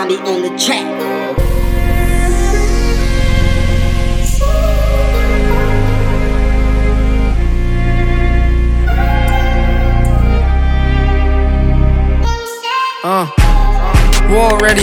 Bobby on the track. War ready.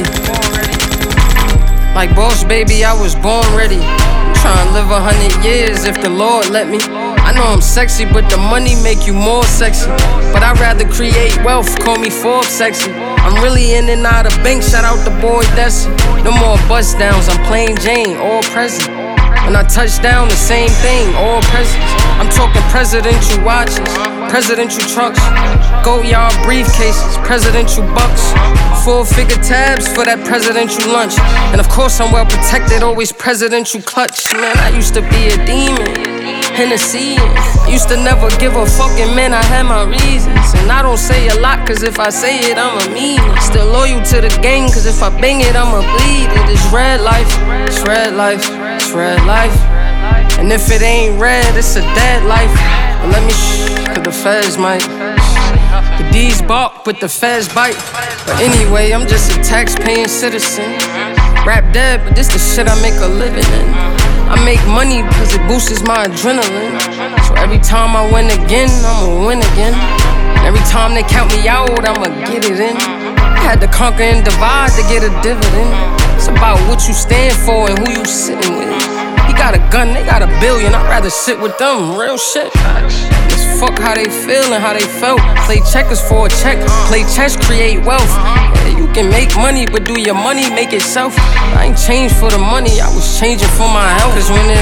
Like Boss Baby, I was born ready. Tryna live 100 years if the Lord let me. I know I'm sexy, but the money make you more sexy. But I'd rather create wealth, call me Forbes sexy. I'm really in and out of bank, shout out the boy Desi. No more bust downs, I'm plain Jane, all present. When I touch down, the same thing, all presents. I'm talking presidential watches, presidential trucks, gold yard briefcases, presidential bucks, 4-figure tabs for that presidential lunch. And of course I'm well protected, always presidential clutch. Man, I used to be a demon, Hennessy. I used to never give a fucking man, I had my reasons. And I don't say a lot, cause if I say it, I'ma mean it. Still loyal to the gang, cause if I bang it, I'ma bleed it. It's red life, it's red life, it's red life. And if it ain't red, it's a dead life. But let me cause the feds might. The D's bark, but the feds bite. But anyway, I'm just a tax-paying citizen. Rap dead, but this the shit I make a living in. I make money because it boosts my adrenaline. So every time I win again, I'ma win again. And every time they count me out, I'ma get it in. I had to conquer and divide to get a dividend. It's about what you stand for and who you sitting with. He got a gun, they got $1 billion, I'd rather sit with them, real shit. Just fuck how they feel and how they felt. Play checkers for a check, play chess, create wealth. Yeah, you can make money, but do your money make itself? I ain't changed for the money, I was changing for my health. Cause when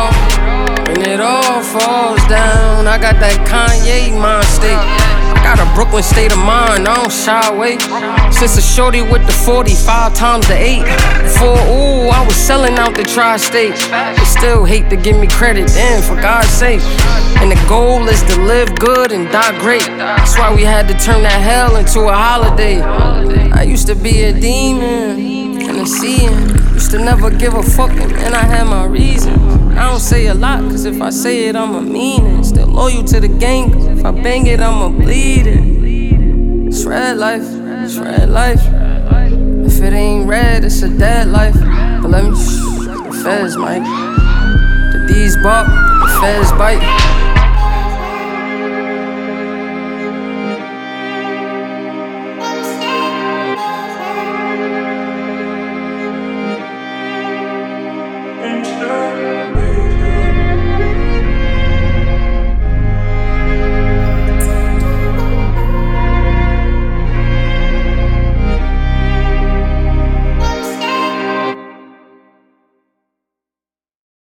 it all falls down, I got that Kanye mind state. I got a Brooklyn state of mind, I don't shy away. Since a shorty with the 45 times the 8. Before, ooh, I was selling out the tri-state. They still hate to give me credit, damn, for God's sake. And the goal is to live good and die great. That's why we had to turn that hell into a holiday. I used to be a demon, Hennessy. Used to never give a fuck, and I had my reasons. I don't say a lot, cause if I say it, I'ma mean it. Still loyal to the gang, cause if I bang it, I'ma bleed it. It's red life, it's red life. If it ain't red, it's a dead life. But let me the feds might. The D's bark, the feds bite.